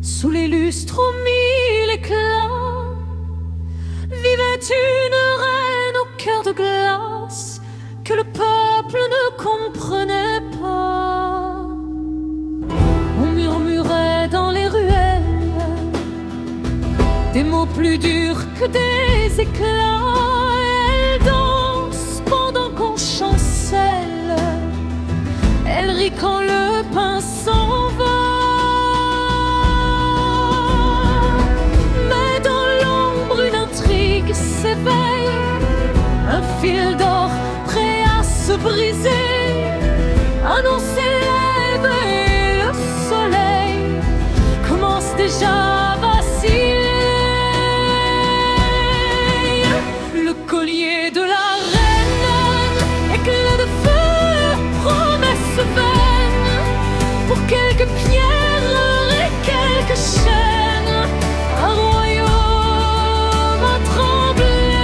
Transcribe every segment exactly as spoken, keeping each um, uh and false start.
Sous les lustres aux mille éclats vivait une reine au cœur de glace que le peuple ne comprenait pas. On murmurait dans les ruelles des mots plus durs que des éclats. Elle danse pendant qu'on chancelle, elle rit quand le pain s'en va. S'éveille un fil d'or prêt à se briser, annoncer l'ève et le soleil commence déjà à vaciller. Le collier de la reine, éclat de feu, promesse vaine, pour quelques pierres et quelques chaînes, un royaume à trembler.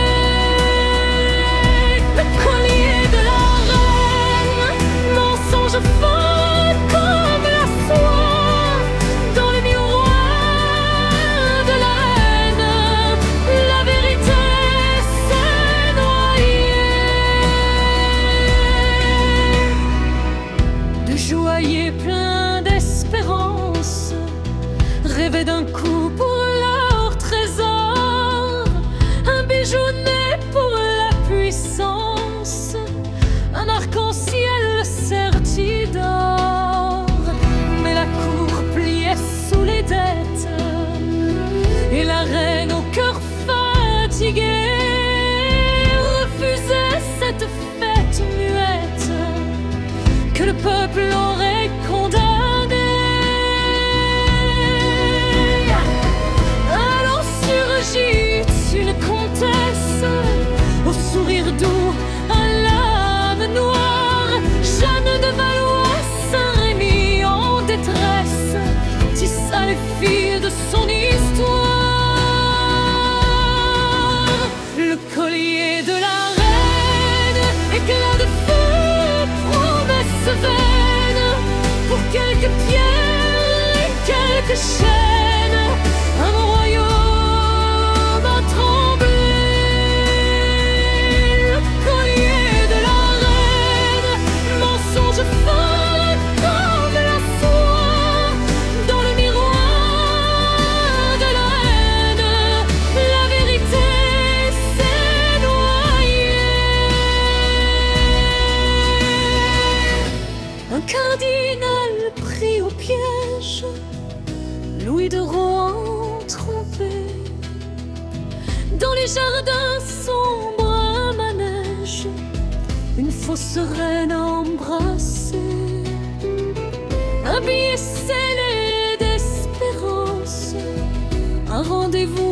Plein d'espérance, rêvaient d'un coup pour leur trésor, un bijou né pour la puissance, un arc-en-ciel serti d'or. Mais la cour pliait sous les dettes, et la reine au cœur fatigué refusait cette fête muette que le peuple aurait condamné. Alors surgit une comtesse au sourire doux, à l'âme noire, Jeanne de Valois, Saint-Rémy en détresse, tissa les fils de son histoire. Le collier de la reine, éclat de feu, promesse vaine, pour quelques pierres et quelques chaînes, un royaume à trembler. Le collier de la reine, mensonge fin comme la soie, dans le miroir de la haine, la vérité s'est noyée. Un cardinal pris au piège, Louis de Rohan trompé, dans les jardins sombres un manège, une fausse reine embrassée, un billet scellé d'espérance, un rendez-vous